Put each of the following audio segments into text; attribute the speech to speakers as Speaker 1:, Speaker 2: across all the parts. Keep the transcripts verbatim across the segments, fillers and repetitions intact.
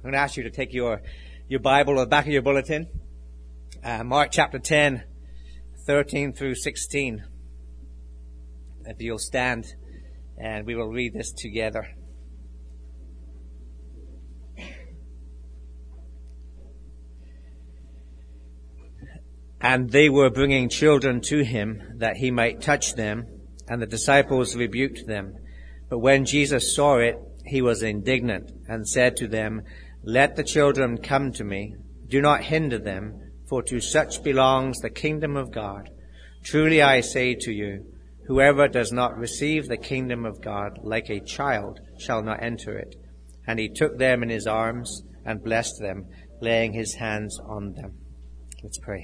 Speaker 1: I'm going to ask you to take your, your Bible or the back of your bulletin. Uh, Mark chapter ten, thirteen through sixteen. If you'll stand and we will read this together. And they were bringing children to him that he might touch them, and the disciples rebuked them. But when Jesus saw it, he was indignant and said to them, Let the children come to me. Do not hinder them, for to such belongs the kingdom of God. Truly I say to you, whoever does not receive the kingdom of God like a child shall not enter it. And he took them in his arms and blessed them, laying his hands on them. Let's pray.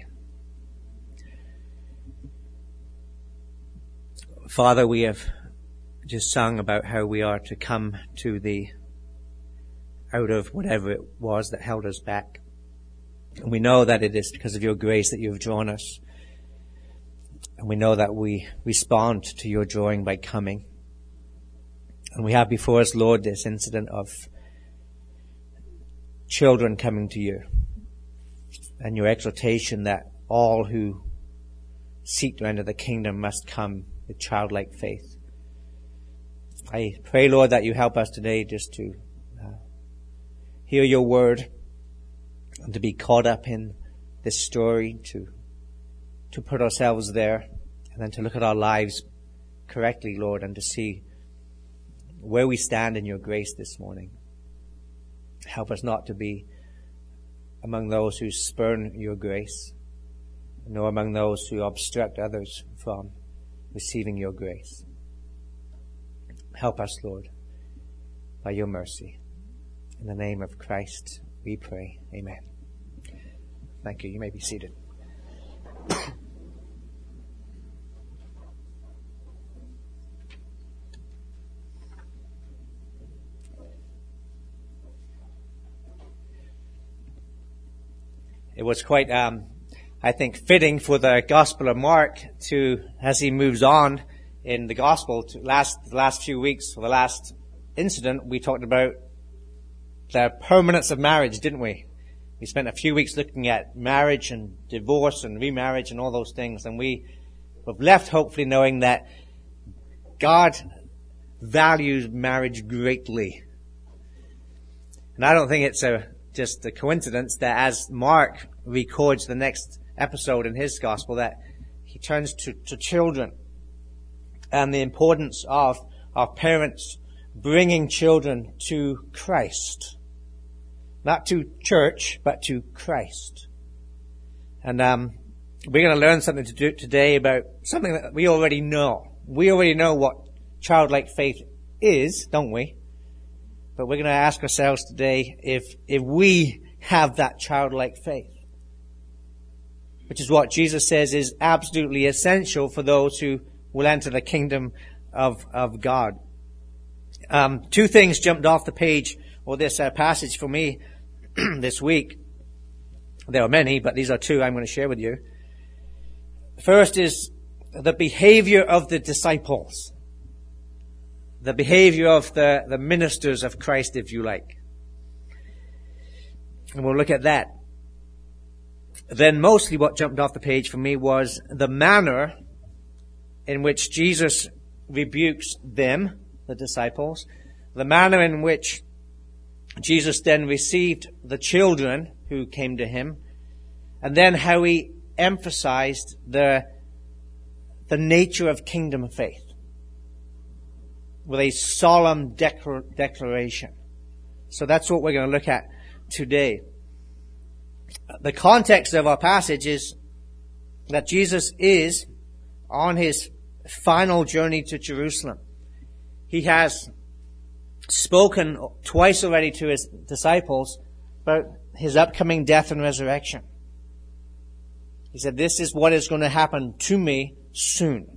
Speaker 1: Father, we have just sung about how we are to come to thee out of whatever it was that held us back. And we know that it is because of your grace that you have drawn us. And we know that we respond to your drawing by coming. And we have before us, Lord, this incident of children coming to you and your exhortation that all who seek to enter the kingdom must come with childlike faith. I pray, Lord, that you help us today just to uh, hear your word and to be caught up in this story, to to put ourselves there, and then to look at our lives correctly, Lord, and to see where we stand in your grace this morning. Help us not to be among those who spurn your grace, nor among those who obstruct others from receiving your grace. Help us, Lord, by your mercy. In the name of Christ, we pray. Amen. Thank you. You may be seated. It was quite, um, I think, fitting for the Gospel of Mark to, as he moves on in the Gospel, to last the last few weeks, for the last incident, we talked about the permanence of marriage, didn't we? We spent a few weeks looking at marriage and divorce and remarriage and all those things, and we have left hopefully knowing that God values marriage greatly. And I don't think it's a just a coincidence that as Mark records the next episode in his gospel, that he turns to, to children and the importance of our parents bringing children to Christ. Not to church, but to Christ. And um, we're going to learn something to do today about something that we already know. We already know what childlike faith is, don't we? But we're going to ask ourselves today if if we have that childlike faith, which is what Jesus says is absolutely essential for those who will enter the kingdom of of God. Um, two things jumped off the page or this uh, passage for me this week. There are many, but these are two I'm going to share with you. First is the behavior of the disciples. The behavior of the, the ministers of Christ, if you like. And we'll look at that. Then mostly what jumped off the page for me was the manner in which Jesus rebukes them, the disciples, the manner in which Jesus then received the children who came to him, and then how he emphasized the, the nature of kingdom faith with a solemn declar- declaration. So that's what we're going to look at today. The context of our passage is that Jesus is on his final journey to Jerusalem. He has spoken twice already to his disciples about his upcoming death and resurrection. He said, this is what is going to happen to me soon.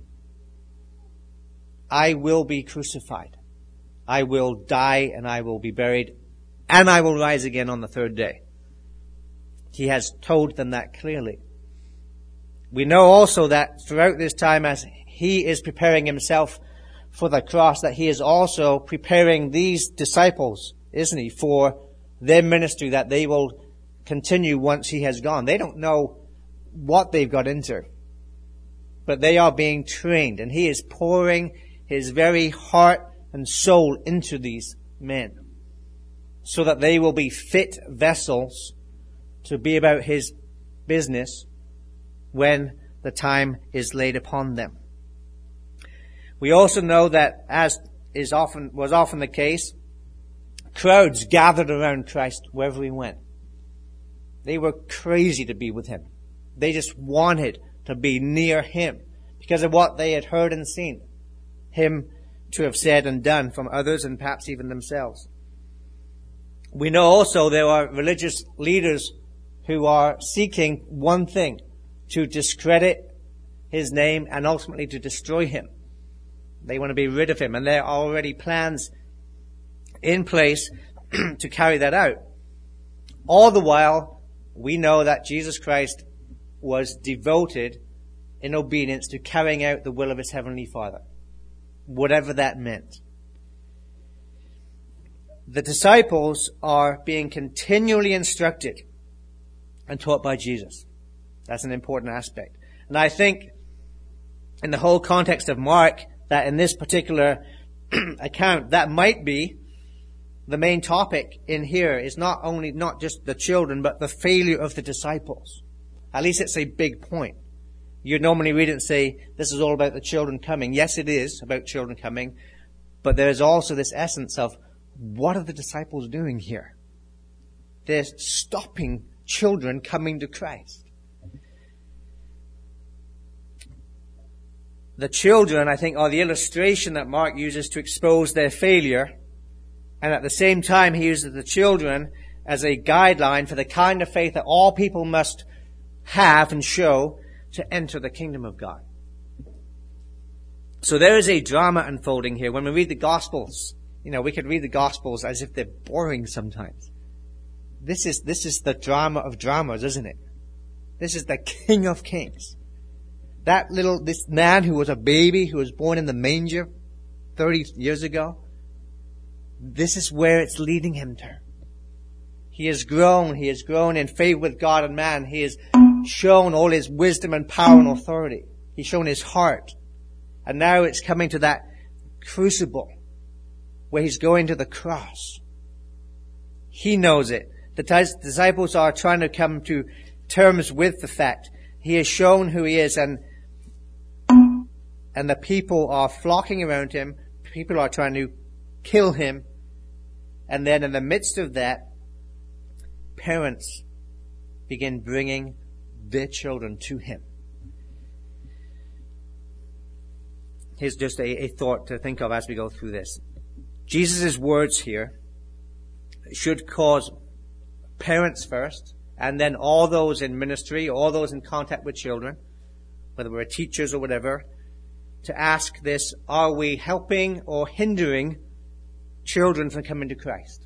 Speaker 1: I will be crucified. I will die and I will be buried and I will rise again on the third day. He has told them that clearly. We know also that throughout this time, as he is preparing himself for the cross, that he is also preparing these disciples, isn't he, for their ministry that they will continue once he has gone. They don't know what they've got into, but they are being trained, and he is pouring his very heart and soul into these men so that they will be fit vessels to be about his business when the time is laid upon them. We also know that, as is often was often the case, crowds gathered around Christ wherever he went. They were crazy to be with him. They just wanted to be near him because of what they had heard and seen him to have said and done from others and perhaps even themselves. We know also there are religious leaders who are seeking one thing: to discredit his name and ultimately to destroy him. They want to be rid of him, and there are already plans in place to carry that out. All the while, we know that Jesus Christ was devoted in obedience to carrying out the will of his heavenly Father, whatever that meant. The disciples are being continually instructed and taught by Jesus. That's an important aspect. And I think in the whole context of Mark, that in this particular account, that might be the main topic in here, is not only not just the children, but the failure of the disciples. At least it's a big point. You'd normally read it and say, this is all about the children coming. Yes, it is about children coming, but there's also this essence of, what are the disciples doing here? They're stopping children coming to Christ. The children, I think, are the illustration that Mark uses to expose their failure, and at the same time he uses the children as a guideline for the kind of faith that all people must have and show to enter the kingdom of God. So there is a drama unfolding here. When we read the Gospels, you know, we could read the Gospels as if they're boring sometimes. This is, this is the drama of dramas, isn't it? This is the King of Kings. That little, this man who was a baby, who was born in the manger thirty years ago, this is where it's leading him to. He has grown, he has grown in favor with God and man. He has shown all his wisdom and power and authority. He's shown his heart. And now it's coming to that crucible where he's going to the cross. He knows it. The disciples are trying to come to terms with the fact he has shown who he is, and and the people are flocking around him. People are trying to kill him. And then in the midst of that, parents begin bringing their children to him. Here's just a, a thought to think of as we go through this. Jesus' words here should cause parents first, and then all those in ministry, all those in contact with children, whether we're teachers or whatever, to ask this: are we helping or hindering children from coming to Christ?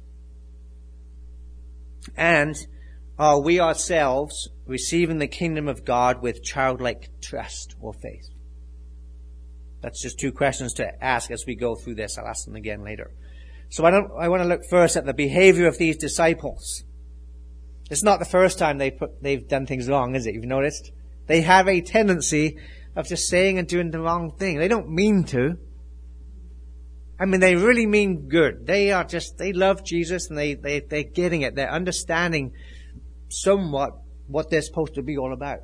Speaker 1: And are we ourselves receiving the kingdom of God with childlike trust or faith? That's just two questions to ask as we go through this. I'll ask them again later. So I don't, I want to look first at the behavior of these disciples. It's not the first time they put, they've done things wrong, is it? You've noticed? They have a tendency of just saying and doing the wrong thing. They don't mean to. I mean, they really mean good. They are just, they love Jesus, and they, they, they're getting it. They're understanding somewhat what they're supposed to be all about.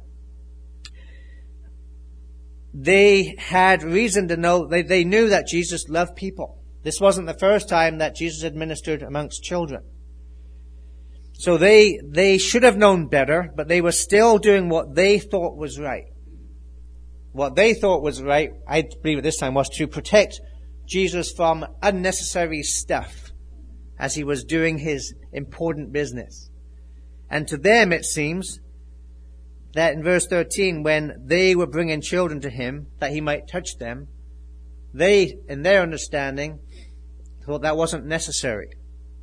Speaker 1: They had reason to know, they, they knew that Jesus loved people. This wasn't the first time that Jesus had ministered amongst children. So they, they should have known better, but they were still doing what they thought was right. What they thought was right, I believe at this time, was to protect Jesus from unnecessary stuff as he was doing his important business. And to them, it seems that in verse thirteen, when they were bringing children to him that he might touch them, they, in their understanding, thought that wasn't necessary.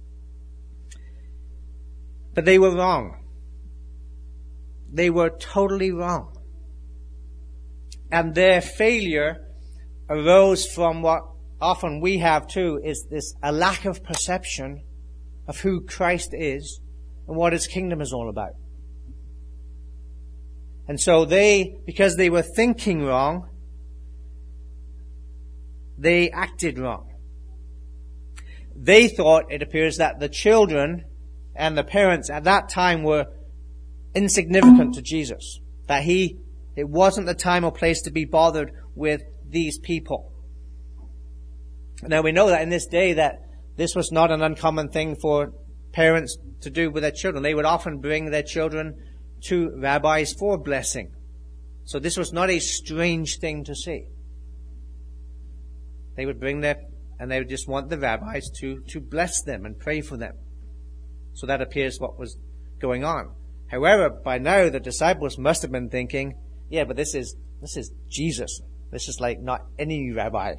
Speaker 1: But they were wrong. They were totally wrong. And their failure arose from what often we have too, is this a lack of perception of who Christ is and what his kingdom is all about. And so they, because they were thinking wrong, they acted wrong. They thought, it appears, that the children and the parents at that time were insignificant to Jesus. That he, it wasn't the time or place to be bothered with these people. Now we know that in this day that this was not an uncommon thing for parents to do with their children. They would often bring their children to rabbis for blessing. So this was not a strange thing to see. They would bring their, and they would just want the rabbis to, to bless them and pray for them. So that appears what was going on. However, by now the disciples must have been thinking, yeah, but this is, this is Jesus. This is like not any rabbi.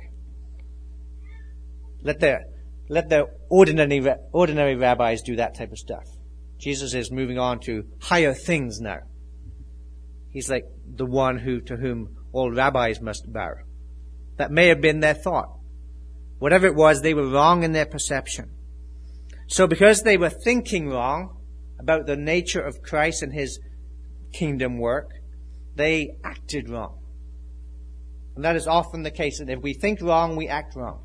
Speaker 1: Let the, let the ordinary, ordinary rabbis do that type of stuff. Jesus is moving on to higher things now. He's like the one who, to whom all rabbis must bow. That may have been their thought. Whatever it was, they were wrong in their perception. So because they were thinking wrong about the nature of Christ and his kingdom work, they acted wrong. And that is often the case. And if we think wrong, we act wrong.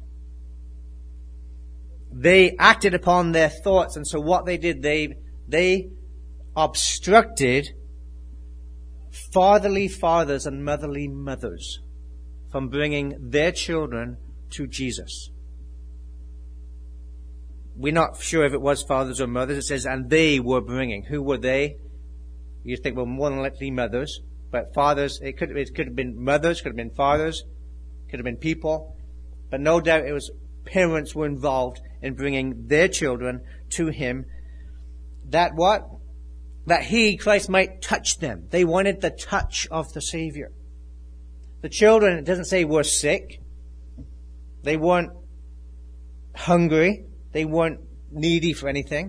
Speaker 1: They acted upon their thoughts, and so what they did, they they obstructed fatherly fathers and motherly mothers from bringing their children to Jesus. We're not sure if it was fathers or mothers. It says, and they were bringing. Who were they? You think, well, more than likely mothers. But fathers, it could, it could have been mothers, could have been fathers, could have been people. But no doubt it was parents were involved in bringing their children to him. That what? That he, Christ, might touch them. They wanted the touch of the Savior. The children, it doesn't say were sick. They weren't hungry. They weren't needy for anything.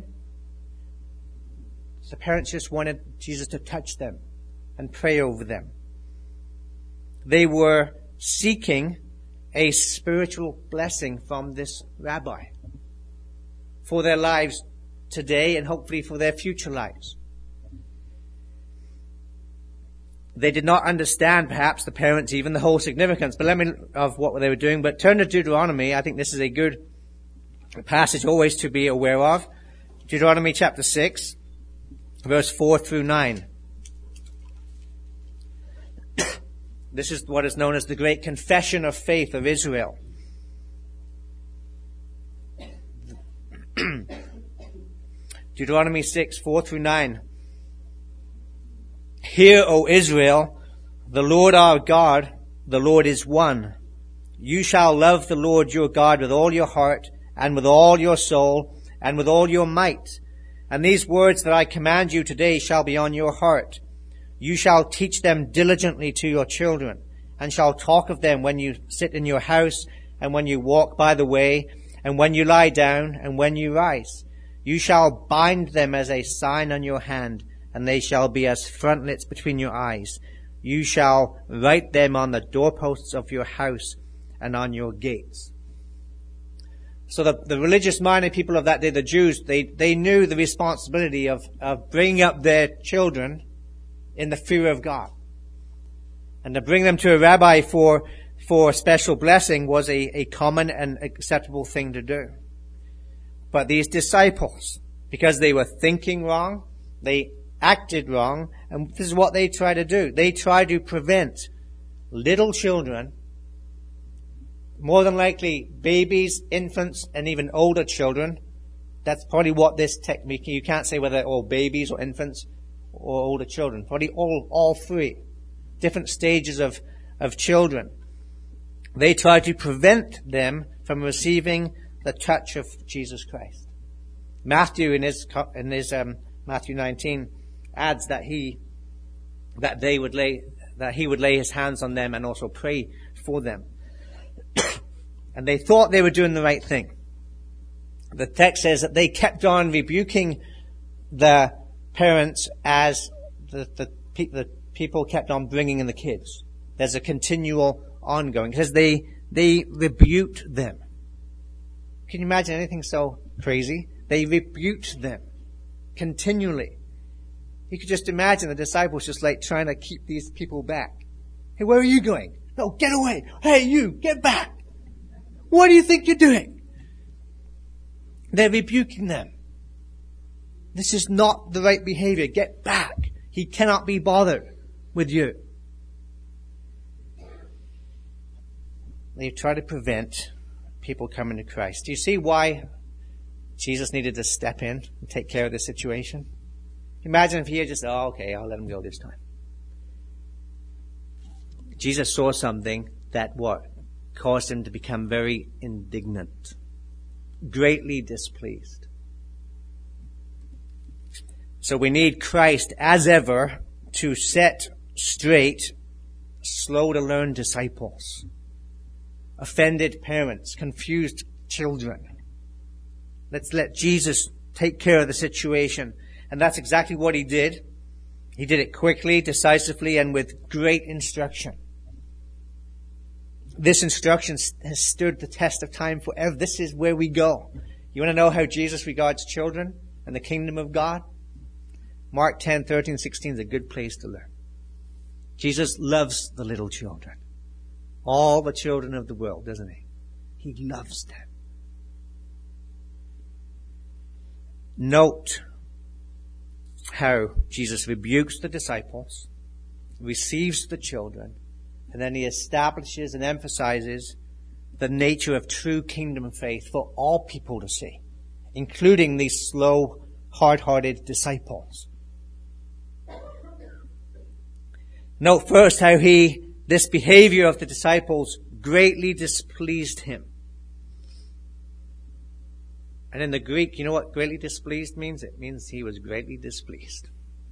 Speaker 1: The parents just wanted Jesus to touch them and pray over them. They were seeking a spiritual blessing from this rabbi for their lives today and hopefully for their future lives. They did not understand, perhaps, the parents, even the whole significance but let me of what they were doing. But turn to Deuteronomy. I think this is a good passage always to be aware of. Deuteronomy chapter six, verse four through nine. This is what is known as the great confession of faith of Israel. Deuteronomy six, four through nine. Hear, O Israel, the Lord our God, the Lord is one. You shall love the Lord your God with all your heart, and with all your soul, and with all your might. And these words that I command you today shall be on your heart. You shall teach them diligently to your children, and shall talk of them when you sit in your house, and when you walk by the way, and when you lie down, and when you rise. You shall bind them as a sign on your hand, and they shall be as frontlets between your eyes. You shall write them on the doorposts of your house and on your gates. So the, the religious-minded people of that day, the Jews, they, they knew the responsibility of, of bringing up their children in the fear of God. And to bring them to a rabbi for, for special blessing was a, a common and acceptable thing to do. But these disciples, because they were thinking wrong, they acted wrong, and this is what they try to do. They try to prevent little children, more than likely babies, infants, and even older children. That's probably what this technique, you can't say whether they're all babies or infants or older children. Probably all, all three. Different stages of, of children. They try to prevent them from receiving the touch of Jesus Christ. Matthew in his, in his, um, Matthew nineteen adds that he, that they would lay, that he would lay his hands on them and also pray for them. And they thought they were doing the right thing. The text says that they kept on rebuking the parents as the, the, the people kept on bringing in the kids. There's a continual ongoing. It says they, they rebuked them. Can you imagine anything so crazy? They rebuked them continually. You could just imagine the disciples just like trying to keep these people back. Hey, where are you going? No, get away. Hey, you, get back. What do you think you're doing? They're rebuking them. This is not the right behavior. Get back. He cannot be bothered with you. They try to prevent people coming to Christ. Do you see why Jesus needed to step in and take care of the situation? Imagine if he had just, oh, okay, I'll let him go this time. Jesus saw something that what? Caused him to become very indignant, greatly displeased. So we need Christ, as ever, to set straight slow to learn disciples, offended parents, confused children. Let's let Jesus take care of the situation. And that's exactly what he did. He did it quickly, decisively, and with great instruction. This instruction has stood the test of time forever. This is where we go. You want to know how Jesus regards children and the kingdom of God? Mark ten, thirteen, sixteen is a good place to learn. Jesus loves the little children. All the children of the world, doesn't he? He loves them. Note how Jesus rebukes the disciples, receives the children, and then he establishes and emphasizes the nature of true kingdom faith for all people to see, including these slow, hard-hearted disciples. Note first how he, this behavior of the disciples greatly displeased him. And in the Greek, you know what greatly displeased means? It means he was greatly displeased.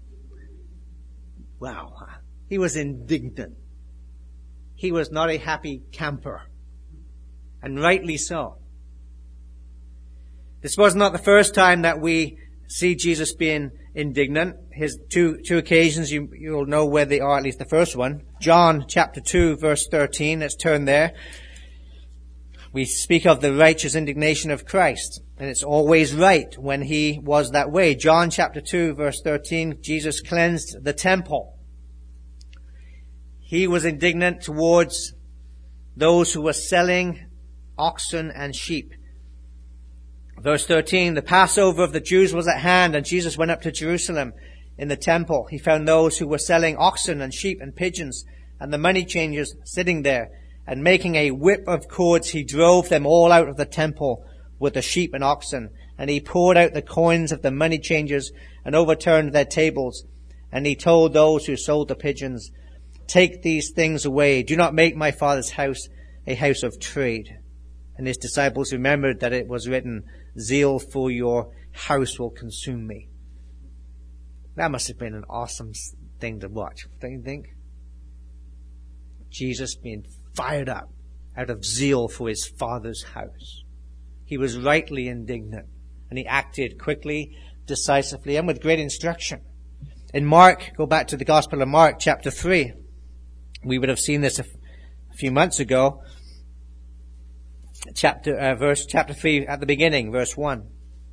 Speaker 1: Wow. He was indignant. He was not a happy camper. And rightly so. This was not the first time that we see Jesus being indignant. His two, two occasions, you, you'll know where they are, at least the first one. John chapter two, verse thirteen. Let's turn there. We speak of the righteous indignation of Christ. And it's always right when he was that way. John chapter two, verse thirteen, Jesus cleansed the temple. He was indignant towards those who were selling oxen and sheep. Verse thirteen, the Passover of the Jews was at hand, and Jesus went up to Jerusalem. In the temple, he found those who were selling oxen and sheep and pigeons, and the money changers sitting there. And making a whip of cords, he drove them all out of the temple with the sheep and oxen. And he poured out the coins of the money changers and overturned their tables. And he told those who sold the pigeons, take these things away. Do not make my Father's house a house of trade. And his disciples remembered that it was written, zeal for your house will consume me. That must have been an awesome thing to watch, don't you think? Jesus being fired up out of zeal for his Father's house. He was rightly indignant, and he acted quickly, decisively, and with great instruction. In Mark, go back to the Gospel of Mark, chapter three. We would have seen this a, f- a few months ago. Chapter, uh, verse, chapter three, at the beginning, verse one.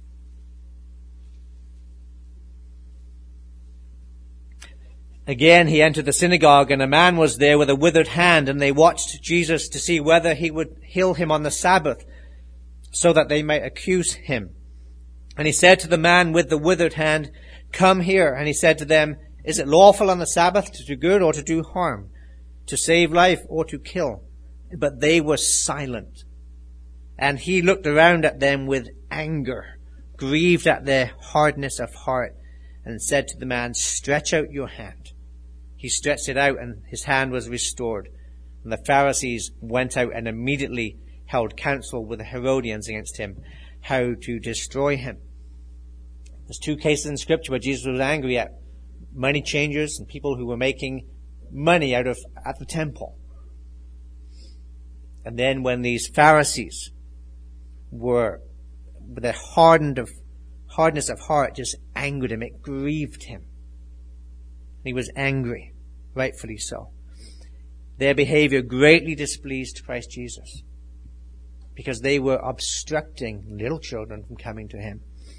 Speaker 1: Again, he entered the synagogue, and a man was there with a withered hand, and they watched Jesus to see whether he would heal him on the Sabbath, so that they might accuse him. And he said to the man with the withered hand, come here. And he said to them, is it lawful on the Sabbath to do good or to do harm, to save life or to kill? But they were silent. And he looked around at them with anger, grieved at their hardness of heart, and said to the man, stretch out your hand. He stretched it out, and his hand was restored. And the Pharisees went out and immediately held counsel with the Herodians against him, how to destroy him. There's two cases in Scripture where Jesus was angry at money changers and people who were making money out of at the temple. And then when these Pharisees were, with their hardened of hardness of heart, just angered him, it grieved him. He was angry, rightfully so. Their behavior greatly displeased Christ Jesus, because they were obstructing little children from coming to him.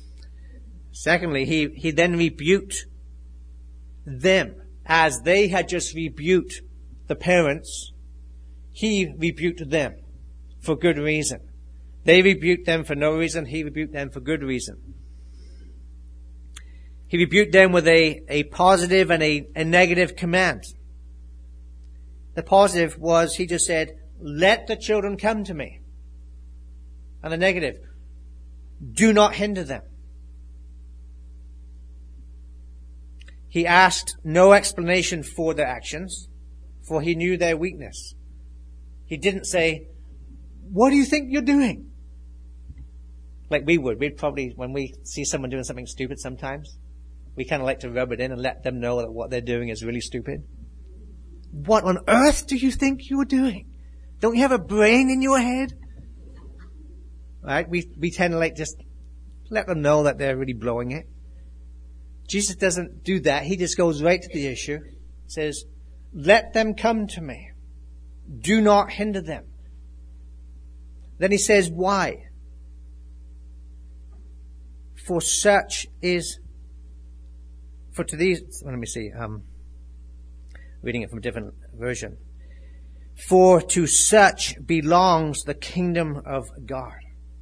Speaker 1: Secondly, he, he then rebuked them as they had just rebuked the parents. He rebuked them for good reason. They rebuked them for no reason. He rebuked them for good reason. He rebuked them with a, a positive and a, a negative command. The positive was, he just said, let the children come to me. And the negative, do not hinder them. He asked no explanation for their actions, for he knew their weakness. He didn't say, what do you think you're doing? Like we would. We'd probably, when we see someone doing something stupid sometimes, we kind of like to rub it in and let them know that what they're doing is really stupid. What on earth do you think you're doing? Don't you have a brain in your head? Right? We, we tend to like just let them know that they're really blowing it. Jesus doesn't do that. He just goes right to the issue. Says, let them come to me. Do not hinder them. Then he says, why? For such is, for to these, let me see, um, reading it from a different version. For to such belongs the kingdom of God.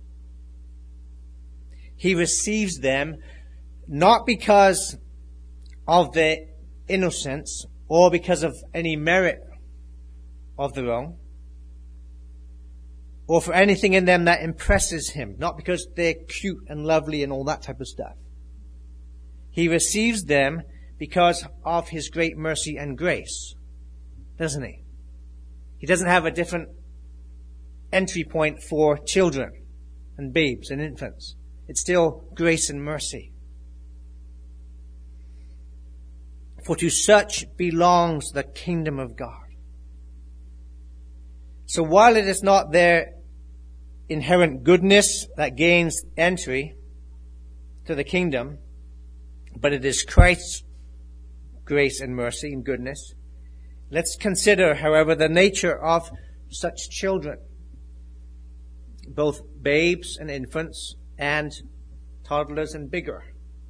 Speaker 1: He receives them not because of their innocence or because of any merit of their own or for anything in them that impresses him, not because they're cute and lovely and all that type of stuff. He receives them because of his great mercy and grace, doesn't he? He doesn't have a different entry point for children and babes and infants. It's still grace and mercy. For to such belongs the kingdom of God. So while it is not their inherent goodness that gains entry to the kingdom, but it is Christ's grace and mercy and goodness, let's consider, however, the nature of such children, both babes and infants and toddlers and bigger.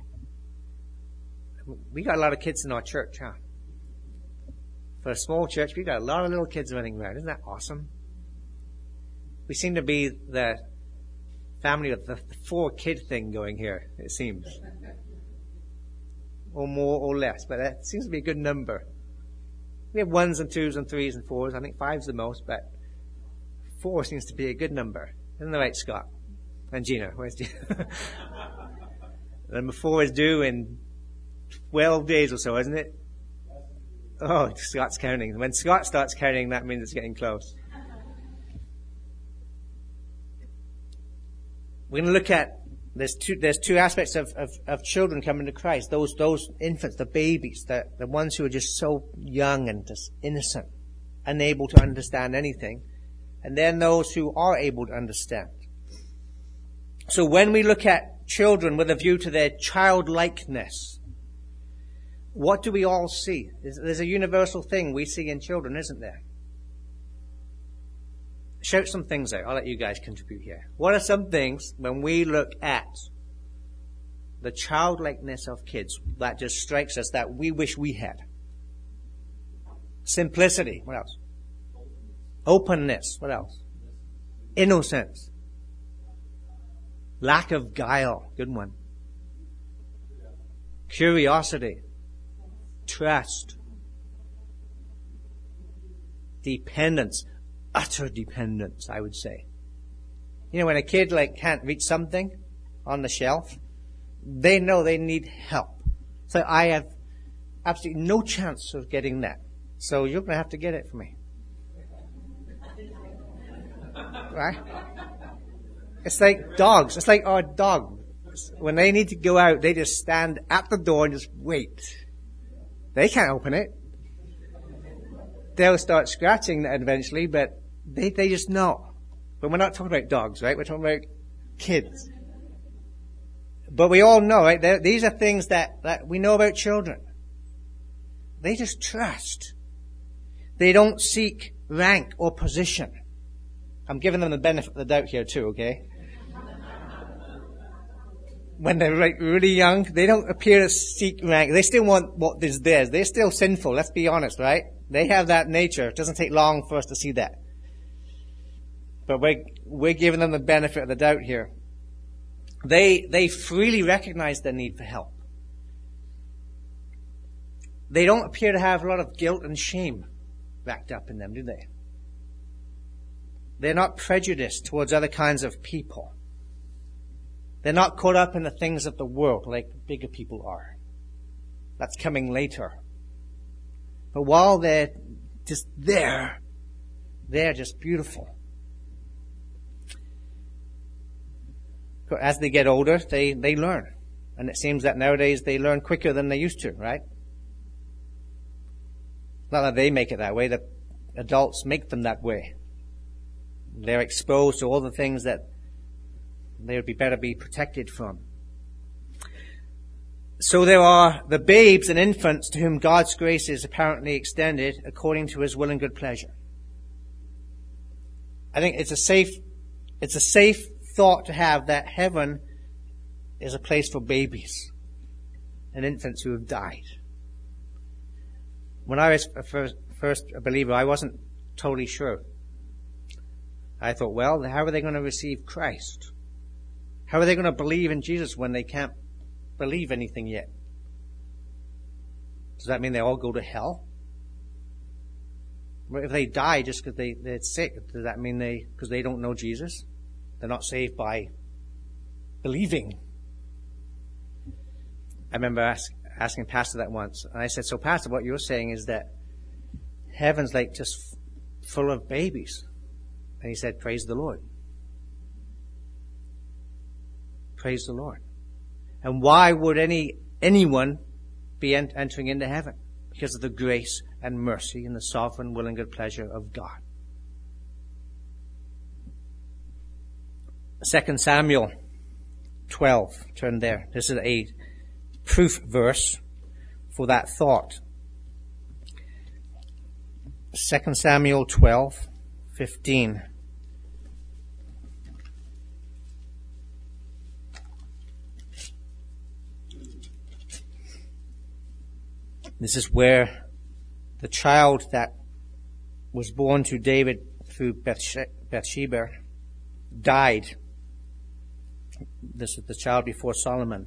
Speaker 1: We got a lot of kids in our church, huh? For a small church, we got a lot of little kids running around. Isn't that awesome? We seem to be the family with the four kid thing going here, it seems. Or more or less, but that seems to be a good number. We have ones and twos and threes and fours. I think five's the most, but four seems to be a good number. Isn't that right, Scott? And Gina. Where's Gina? Number four is due in twelve days or so, isn't it? Oh, Scott's counting. When Scott starts counting, that means it's getting close. We're going to look at, there's two, there's two aspects of, of, of children coming to Christ. Those, those infants, the babies, the, the ones who are just so young and just innocent, unable to understand anything. And then those who are able to understand. So when we look at children with a view to their childlikeness, what do we all see? There's, there's a universal thing we see in children, isn't there? Shout some things out. I'll let you guys contribute here. What are some things when we look at the childlikeness of kids that just strikes us that we wish we had? Simplicity. What else? Openness. What else? Innocence. Lack of guile. Good one. Curiosity. Trust. Dependence. Utter dependence, I would say. You know, when a kid like can't reach something on the shelf, they know they need help. So I have absolutely no chance of getting that. So you're going to have to get it for me. Right? It's like dogs. It's like our dog. When they need to go out, they just stand at the door and just wait. They can't open it. They'll start scratching that eventually, but they, they just know. But we're not talking about dogs, right? We're talking about kids. But we all know, right? They're, these are things that, that we know about children. They just trust. They don't seek rank or position. I'm giving them the benefit of the doubt here too, okay? when they're like really young, they don't appear to seek rank. They still want what is theirs. They're still sinful, let's be honest, right? They have that nature. It doesn't take long for us to see that. But we're, we're giving them the benefit of the doubt here. They, they freely recognize their need for help. They don't appear to have a lot of guilt and shame wrapped up in them, do they? They're not prejudiced towards other kinds of people. They're not caught up in the things of the world like bigger people are. That's coming later. But while they're just there, they're just beautiful. As they get older, they, they learn. And it seems that nowadays they learn quicker than they used to, right? Not that they make it that way, the adults make them that way. They're exposed to all the things that they would be better be protected from. So there are the babes and infants to whom God's grace is apparently extended according to his will and good pleasure. I think it's a safe, it's a safe thought to have that heaven is a place for babies and infants who have died. When I was first, first a believer, I wasn't totally sure. I thought, well, how are they going to receive Christ? How are they going to believe in Jesus when they can't believe anything yet? Does that mean they all go to hell? If they die just because they, they're sick, does that mean they, because they don't know Jesus, they're not saved by believing? I remember ask, asking Pastor that once, and I said, so Pastor, what you're saying is that heaven's like just f- full of babies. And he said, praise the Lord. Praise the Lord. And why would any anyone be ent- entering into heaven? Because of the grace and mercy and the sovereign will and good pleasure of God. Second Samuel twelve. Turn there. This is a proof verse for that thought. Second Samuel twelve fifteen. This is where the child that was born to David through Bathsheba died. This is the child before Solomon.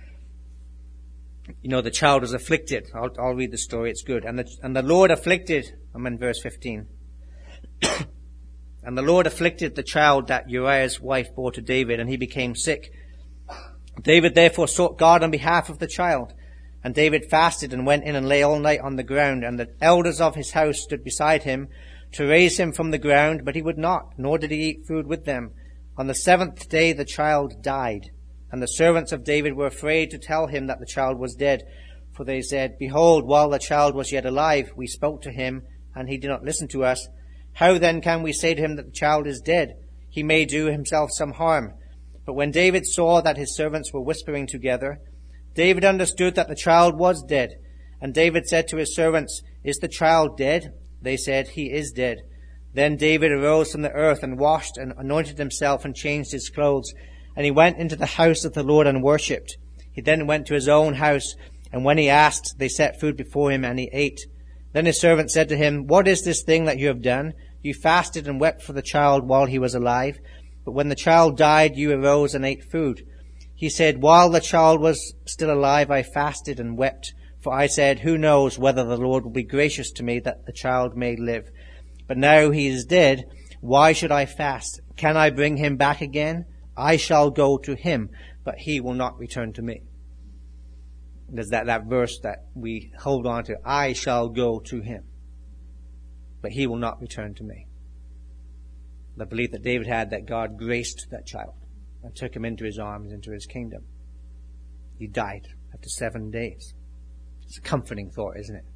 Speaker 1: You know, the child was afflicted. I'll, I'll read the story. It's good. And the, and the Lord afflicted, I'm in verse fifteen. And the Lord afflicted the child that Uriah's wife bore to David, and he became sick. David therefore sought God on behalf of the child. And David fasted and went in and lay all night on the ground. And the elders of his house stood beside him to raise him from the ground, but he would not, nor did he eat food with them. On the seventh day the child died. And the servants of David were afraid to tell him that the child was dead. For they said, behold, while the child was yet alive, we spoke to him, and he did not listen to us. How then can we say to him that the child is dead? He may do himself some harm. But when David saw that his servants were whispering together, David understood that the child was dead. And David said to his servants, is the child dead? They said, he is dead. Then David arose from the earth and washed and anointed himself and changed his clothes. And he went into the house of the Lord and worshipped. He then went to his own house, and when he asked, they set food before him, and he ate. Then his servant said to him, what is this thing that you have done? You fasted and wept for the child while he was alive. But when the child died, you arose and ate food. He said, while the child was still alive, I fasted and wept. For I said, who knows whether the Lord will be gracious to me that the child may live? But now he is dead. Why should I fast? Can I bring him back again? I shall go to him, but he will not return to me. There's that, that verse that we hold on to. I shall go to him, but he will not return to me. The belief that David had that God graced that child and took him into his arms, into his kingdom. He died after seven days. It's a comforting thought, isn't it?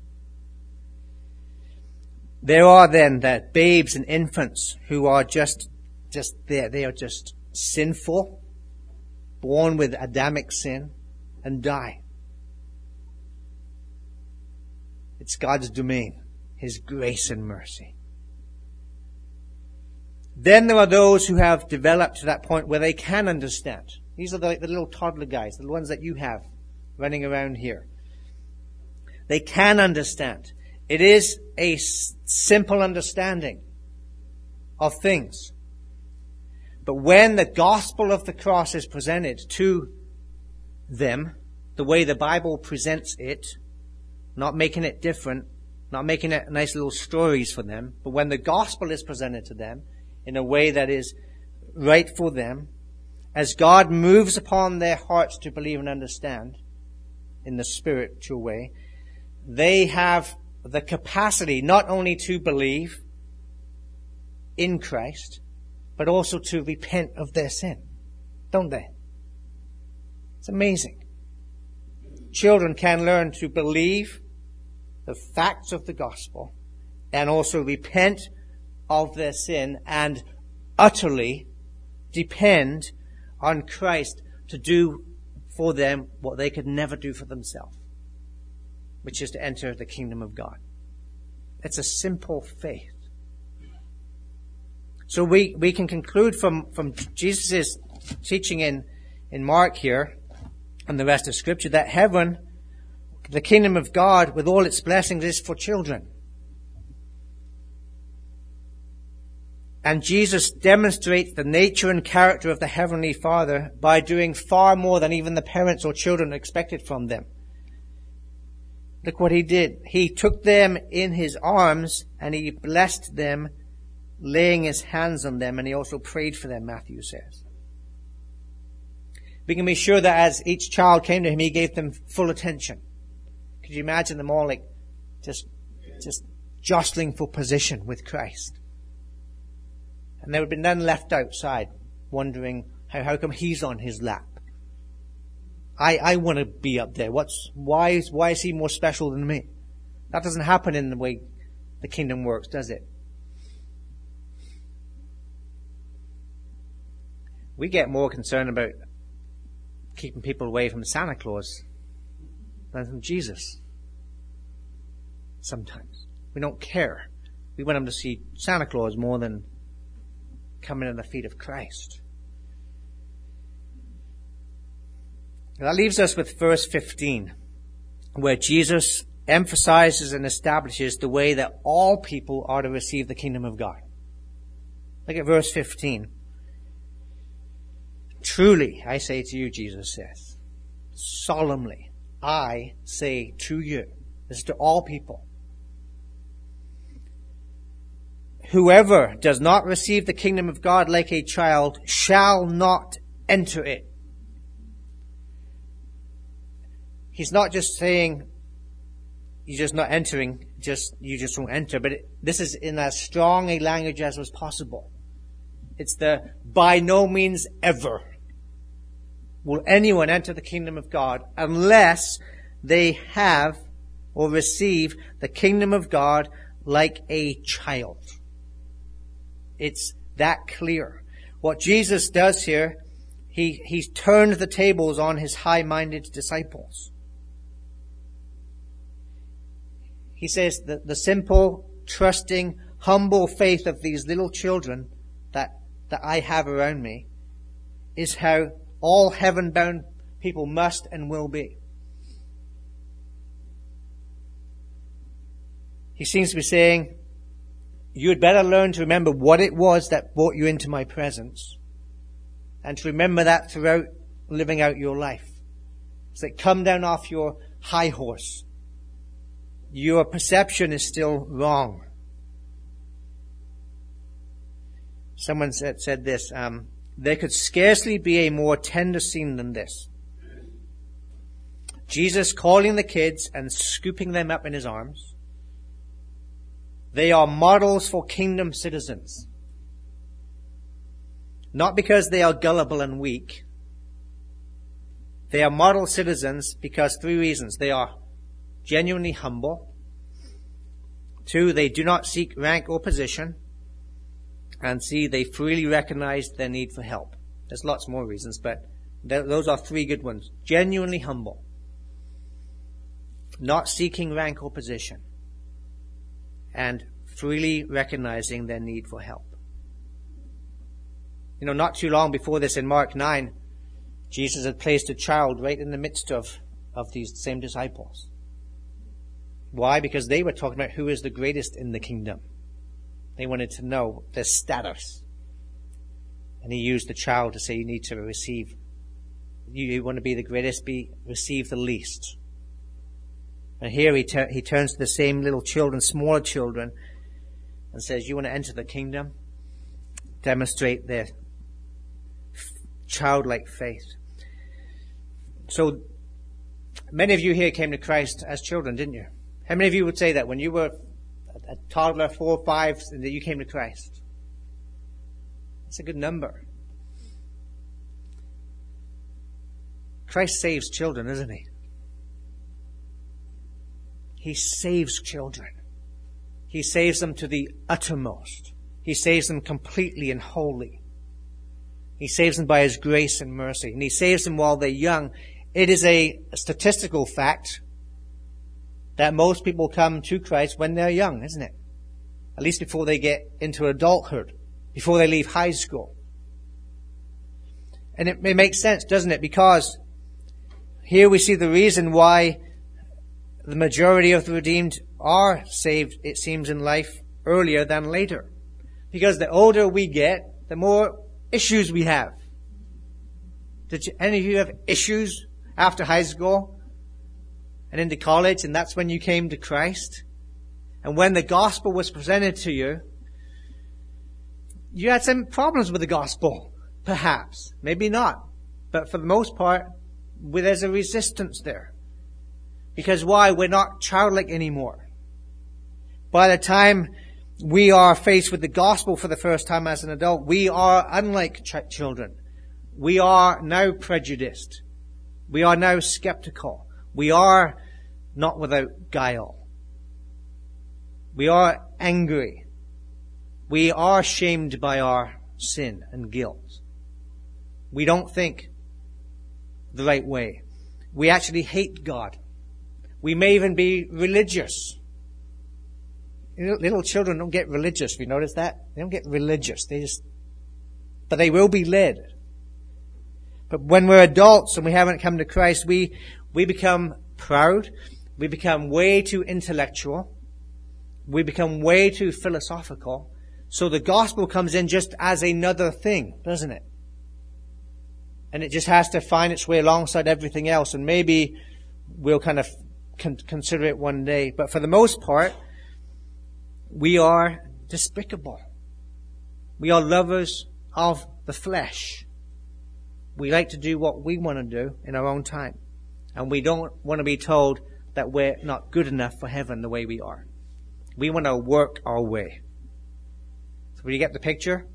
Speaker 1: There are then that babes and infants who are just, just there. They are just sinful, born with Adamic sin, and die. It's God's domain, his grace and mercy. Then there are those who have developed to that point where they can understand. These are the, the little toddler guys, the ones that you have running around here. They can understand. It is a s- simple understanding of things. But when the gospel of the cross is presented to them, the way the Bible presents it, not making it different, not making it nice little stories for them, but when the gospel is presented to them in a way that is right for them, as God moves upon their hearts to believe and understand in the spiritual way, they have the capacity not only to believe in Christ, but also to repent of their sin. Don't they? It's amazing. Children can learn to believe the facts of the gospel and also repent of their sin and utterly depend on Christ to do for them what they could never do for themselves, which is to enter the kingdom of God. It's a simple faith. So we, we can conclude from, from Jesus' teaching in, in Mark here and the rest of Scripture that heaven, the kingdom of God with all its blessings, is for children. And Jesus demonstrates the nature and character of the Heavenly Father by doing far more than even the parents or children expected from them. Look what he did. He took them in his arms and he blessed them, laying his hands on them, and he also prayed for them, Matthew says. We can be sure that as each child came to him, he gave them full attention. Could you imagine them all like just, just jostling for position with Christ? And they would have been then left outside, wondering how, how come he's on his lap? I, I want to be up there. What's, why is, why is he more special than me? That doesn't happen in the way the kingdom works, does it? We get more concerned about keeping people away from Santa Claus than from Jesus. Sometimes. We don't care. We want them to see Santa Claus more than coming at the feet of Christ. That leaves us with verse fifteen, where Jesus emphasizes and establishes the way that all people are to receive the kingdom of God. Look at verse fifteen. Truly, I say to you, Jesus says, solemnly, I say to you, this is to all people, whoever does not receive the kingdom of God like a child shall not enter it. He's not just saying you're just not entering, just you just won't enter, but it, this is in as strong a language as was possible. It's the by no means ever will anyone enter the kingdom of God unless they have or receive the kingdom of God like a child. It's that clear. What Jesus does here, he, he's turned the tables on his high-minded disciples. He says that the simple, trusting, humble faith of these little children that, that I have around me is how all heaven-bound people must and will be. He seems to be saying, you had better learn to remember what it was that brought you into my presence, and to remember that throughout living out your life. It's like, come down off your high horse. Your perception is still wrong. Someone said, said this, um, there could scarcely be a more tender scene than this. Jesus calling the kids and scooping them up in his arms. They are models for kingdom citizens. Not because they are gullible and weak. They are model citizens because three reasons. They are genuinely humble. Two, they do not seek rank or position. And C, they freely recognize their need for help. There's lots more reasons, but th- those are three good ones. Genuinely humble. Not seeking rank or position. And freely recognizing their need for help. You know, not too long before this in Mark nine, Jesus had placed a child right in the midst of, of these same disciples. Why? Because they were talking about who is the greatest in the kingdom. They wanted to know their status. And he used the child to say, you need to receive, you, you want to be the greatest, be receive the least. And here he, ter- he turns to the same little children, smaller children, and says, you want to enter the kingdom? Demonstrate their f- childlike faith. So, many of you here came to Christ as children, didn't you? How many of you would say that when you were a toddler, four or five, that you came to Christ? That's a good number. Christ saves children, isn't he? He saves children. He saves them to the uttermost. He saves them completely and wholly. He saves them by his grace and mercy. And he saves them while they're young. It is a statistical fact that most people come to Christ when they're young, isn't it? At least before they get into adulthood, before they leave high school. And it, it makes sense, doesn't it? Because here we see the reason why the majority of the redeemed are saved, it seems, in life earlier than later. Because the older we get, the more issues we have. Did you, any of you have issues after high school and into college, and that's when you came to Christ? And when the gospel was presented to you, you had some problems with the gospel, perhaps. Maybe not. But for the most part, there's a resistance there. Because why? We're not childlike anymore. By the time we are faced with the gospel for the first time as an adult, we are unlike ch- children. We are now prejudiced. We are now skeptical. We are not without guile. We are angry. We are shamed by our sin and guilt. We don't think the right way. We actually hate God. We may even be religious. Little children don't get religious. Have you noticed that? They don't get religious. They just, but they will be led. But when we're adults and we haven't come to Christ, we, we become proud. We become way too intellectual. We become way too philosophical. So the gospel comes in just as another thing, doesn't it? And it just has to find its way alongside everything else. And maybe we'll kind of con- consider it one day. But for the most part, we are despicable. We are lovers of the flesh. We like to do what we want to do in our own time. And we don't want to be told that we're not good enough for heaven the way we are. We want to work our way. So do you get the picture?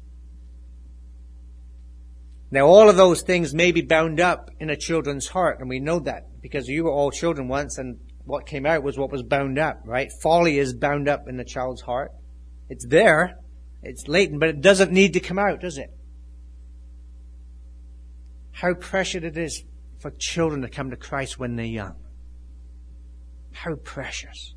Speaker 1: Now all of those things may be bound up in a children's heart, and we know that because you were all children once, and what came out was what was bound up, right? Folly is bound up in the child's heart. It's there. It's latent, but it doesn't need to come out, does it? How precious it is for children to come to Christ when they're young. How precious.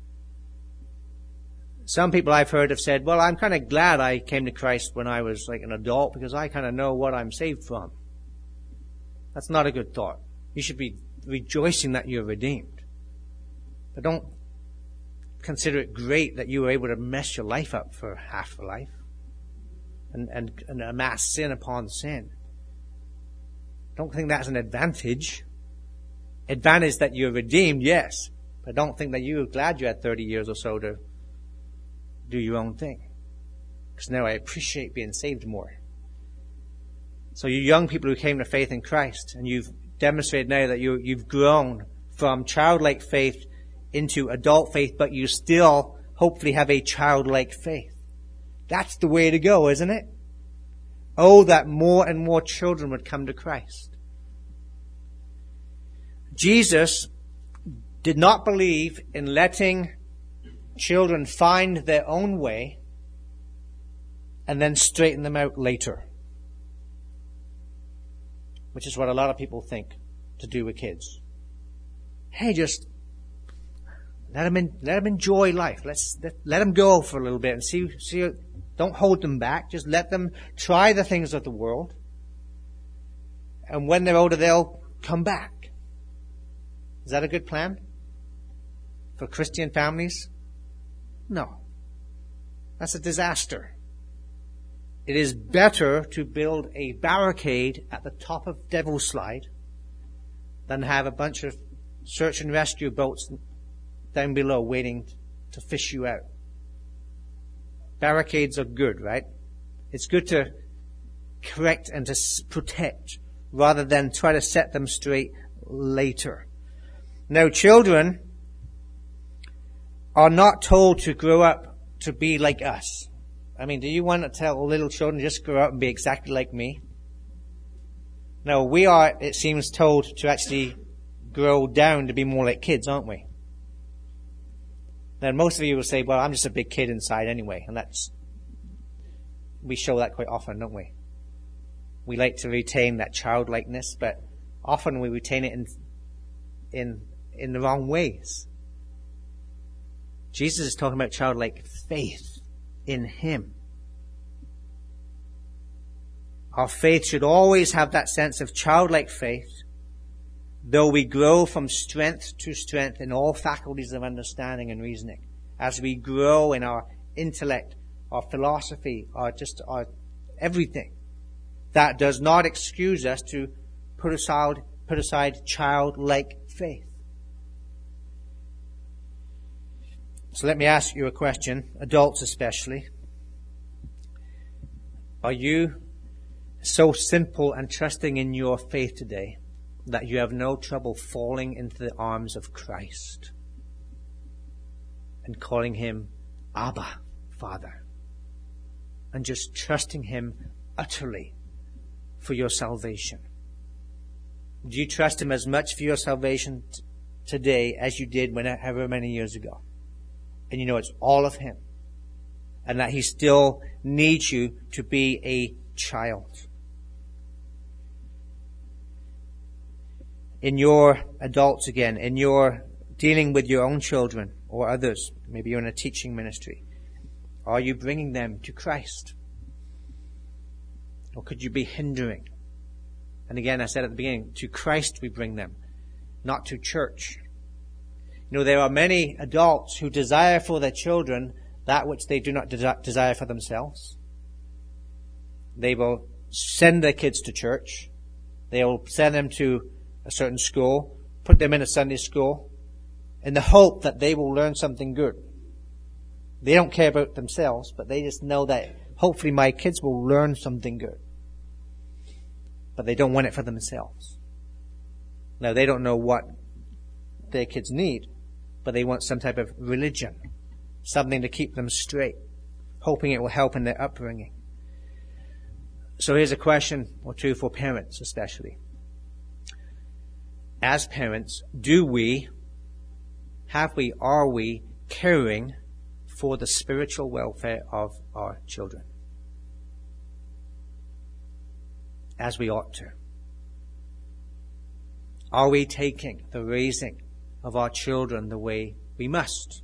Speaker 1: Some people I've heard have said, well, I'm kind of glad I came to Christ when I was like an adult because I kind of know what I'm saved from. That's not a good thought. You should be rejoicing that you're redeemed. But don't consider it great that you were able to mess your life up for half a life and, and, and amass sin upon sin. Don't think that's an advantage. Advantage that you're redeemed, yes. But don't think that you're glad you had thirty years or so to do your own thing. Because now I appreciate being saved more. So you young people who came to faith in Christ, and you've demonstrated now that you, you've grown from childlike faith into adult faith, but you still hopefully have a childlike faith. That's the way to go, isn't it? Oh, that more and more children would come to Christ. Jesus did not believe in letting children find their own way and then straighten them out later. Which is what a lot of people think to do with kids. Hey, just let them in, let them enjoy life. Let's let, let them go for a little bit and see see. Don't hold them back. Just let them try the things of the world. and when they're older, they'll come back. Is that a good plan for Christian families? No. That's a disaster. It is better to build a barricade at the top of Devil's Slide than have a bunch of search and rescue boats down below waiting to fish you out. Barricades are good, right? It's good to correct and to protect rather than try to set them straight later. Now, children are not told to grow up to be like us. I mean, do you want to tell little children just grow up and be exactly like me? No, we are, it seems, told to actually grow down to be more like kids, aren't we? Then most of you will say, well, I'm just a big kid inside anyway. And that's, we show that quite often, don't we? We like to retain that childlikeness, but often we retain it in, in, in the wrong ways. Jesus is talking about childlike faith in Him. Our faith should always have that sense of childlike faith, though we grow from strength to strength in all faculties of understanding and reasoning. As we grow in our intellect, our philosophy, our just our everything, that does not excuse us to put aside, put aside childlike faith. So let me ask you a question, adults especially. Are you so simple and trusting in your faith today that you have no trouble falling into the arms of Christ and calling Him Abba, Father, and just trusting Him utterly for your salvation? Do you trust Him as much for your salvation t- today as you did when, however many years ago? And you know it's all of Him. And that He still needs you to be a child. In your adults again, in your dealing with your own children or others, maybe you're in a teaching ministry, are you bringing them to Christ? Or could you be hindering? And again, I said at the beginning, to Christ we bring them, not to church. You know, there are many adults who desire for their children that which they do not de- desire for themselves. They will send their kids to church. They will send them to a certain school, put them in a Sunday school, in the hope that they will learn something good. They don't care about themselves, but they just know that hopefully my kids will learn something good. But they don't want it for themselves. Now, they don't know what their kids need, but they want some type of religion, something to keep them straight, hoping it will help in their upbringing. So here's a question or two for parents especially. As parents, do we, have we, are we caring for the spiritual welfare of our children? As we ought to. Are we taking the raising of our children the way we must?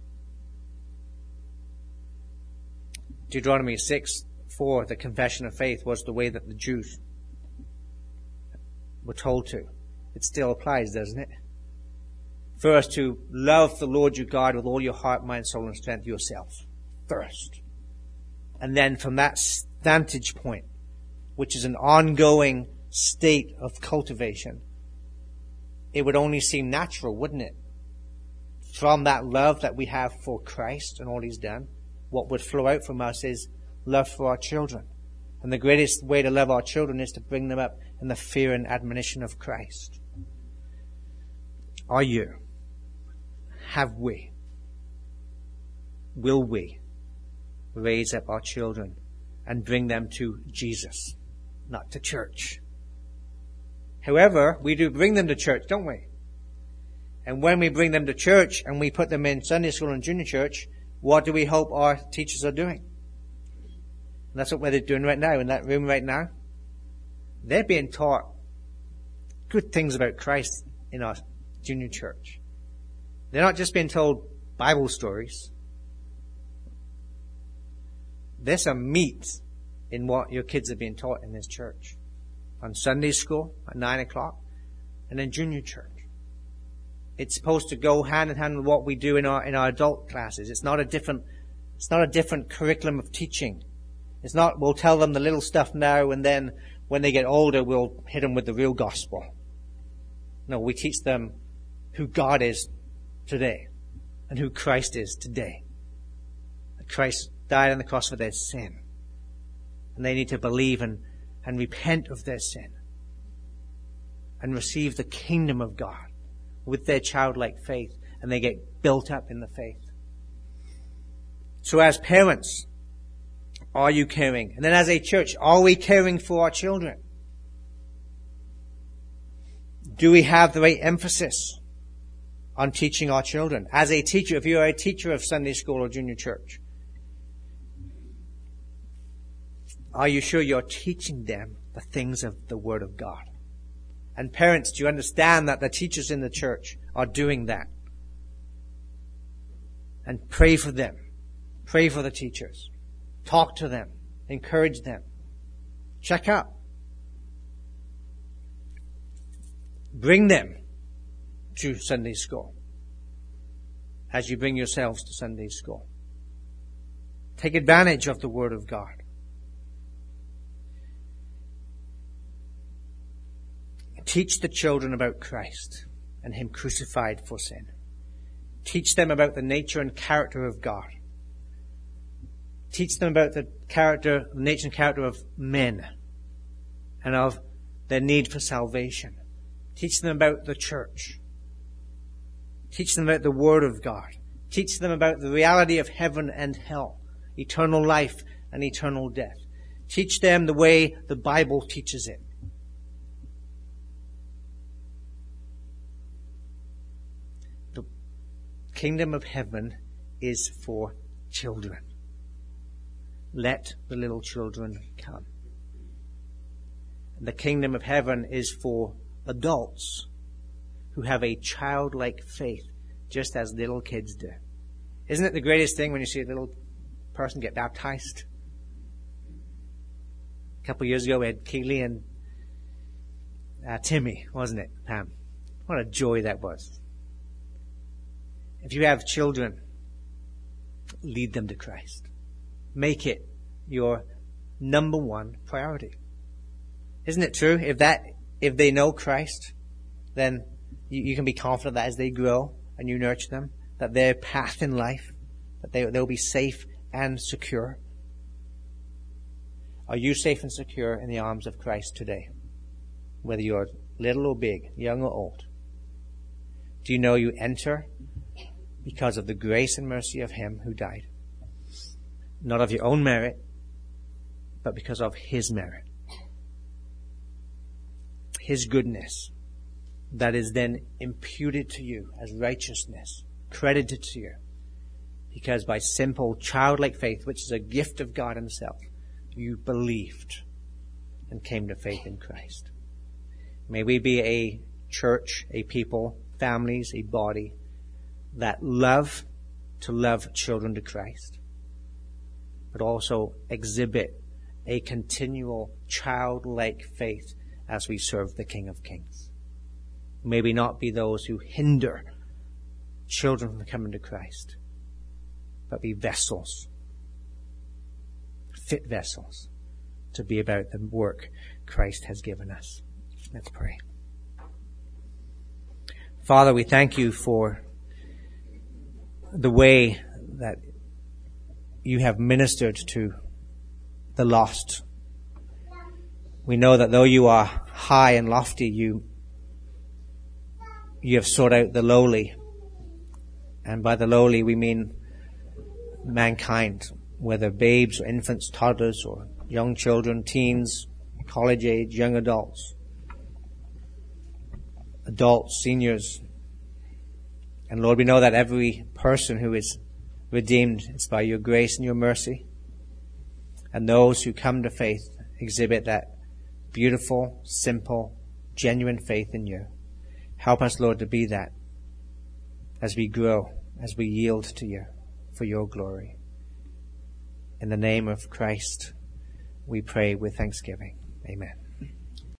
Speaker 1: Deuteronomy six four, the confession of faith, was the way that the Jews were told to. It still applies, doesn't it? First, to love the Lord your God with all your heart, mind, soul, and strength yourself. First. And then from that vantage point, which is an ongoing state of cultivation, it would only seem natural, wouldn't it? From that love that we have for Christ and all He's done, what would flow out from us is love for our children. And the greatest way to love our children is to bring them up in the fear and admonition of Christ. Are you? Have we? Will we raise up our children and bring them to Jesus, not to church? However, we do bring them to church, don't we? And when we bring them to church and we put them in Sunday school and junior church, what do we hope our teachers are doing? And that's what they're doing right now in that room right now. They're being taught good things about Christ in our junior church. They're not just being told Bible stories. There's some meat in what your kids are being taught in this church. on Sunday school at nine o'clock, and in junior church. It's supposed to go hand in hand with what we do in our in our adult classes. It's not a different it's not a different curriculum of teaching. It's not we'll tell them the little stuff now, and then when they get older we'll hit them with the real gospel. No, we teach them who God is today and who Christ is today. That Christ died on the cross for their sin. And they need to believe and, and repent of their sin and receive the kingdom of God with their childlike faith, and they get built up in the faith. So as parents, are you caring? And then as a church, are we caring for our children? Do we have the right emphasis on teaching our children? As a teacher, if you are a teacher of Sunday school or junior church, are you sure you're teaching them the things of the Word of God? And parents, do you understand that the teachers in the church are doing that? And pray for them. Pray for the teachers. Talk to them. Encourage them. Check up. Bring them to Sunday school as you bring yourselves to Sunday school. Take advantage of the Word of God. Teach the children about Christ and Him crucified for sin. Teach them about the nature and character of God. Teach them about the character, the nature and character of men and of their need for salvation. Teach them about the church. Teach them about the Word of God. Teach them about the reality of heaven and hell, eternal life and eternal death. Teach them the way the Bible teaches it. The kingdom of heaven is for children. Let the little children come. And the kingdom of heaven is for adults who have a childlike faith, just as little kids do. Isn't it the greatest thing when you see a little person get baptized? A couple of years ago we had Keely and uh, Timmy, wasn't it, Pam? What a joy that was. If you have children, lead them to Christ. Make it your number one priority. Isn't it true? If that, if they know Christ, then you, you can be confident that as they grow and you nurture them, that their path in life, that they, they'll be safe and secure. Are you safe and secure in the arms of Christ today? Whether you're little or big, young or old. Do you know you enter because of the grace and mercy of Him who died? Not of your own merit, but because of His merit. His goodness that is then imputed to you as righteousness, credited to you. Because by simple childlike faith, which is a gift of God Himself, you believed and came to faith in Christ. May we be a church, a people, families, a body that love to love children to Christ, but also exhibit a continual childlike faith as we serve the King of Kings. May we not be those who hinder children from coming to Christ, but be vessels, fit vessels, to be about the work Christ has given us. Let's pray. Father, we thank You for the way that You have ministered to the lost. We know that though You are high and lofty, You You have sought out the lowly. And by the lowly we mean mankind, whether babes or infants, toddlers or young children, teens, college age, young adults, adults, seniors. And Lord, we know that every person who is redeemed is by Your grace and Your mercy. And those who come to faith exhibit that beautiful, simple, genuine faith in You. Help us, Lord, to be that as we grow, as we yield to You for Your glory. In the name of Christ, we pray with thanksgiving. Amen.